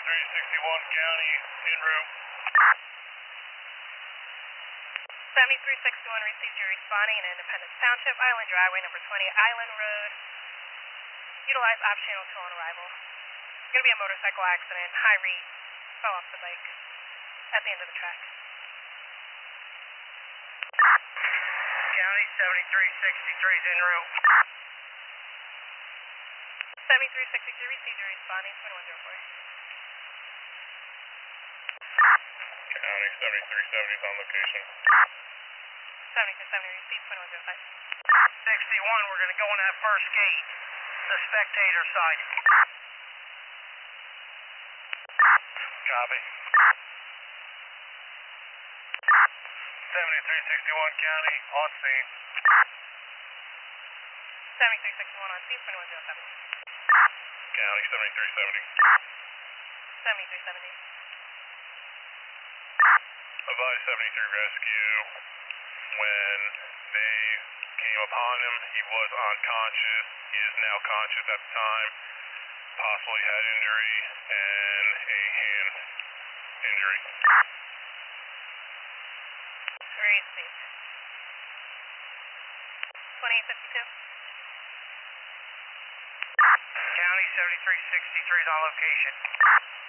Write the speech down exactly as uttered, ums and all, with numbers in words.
seventy-three sixty-one County, en route. seventy-three sixty-one received you responding in Independence Township, Island Driveway, number twenty, Island Road. Utilize op channel two on arrival. It's going to be a motorcycle accident. High rate. Fell off the bike at the end of the track. County, seventy-three sixty-three is en route. seventy-three sixty-three received you responding, twenty-one oh four. County, seventy-three seventy is on location. seventy-three seventy received, twenty-one oh five. sixty-one, we're going to go in that first gate, the spectator side. Copy. seventy-three sixty-one County, on scene. seventy-three sixty-one on scene, twenty-one oh seven. County, seventy-three seventy. seventy-three seventy. Advise seventy-three rescue. When they came upon him, he was unconscious. He is now conscious at the time. Possibly head injury and a hand injury. Where is he? twenty-eight fifty-two. County, seventy-three sixty-three is on location.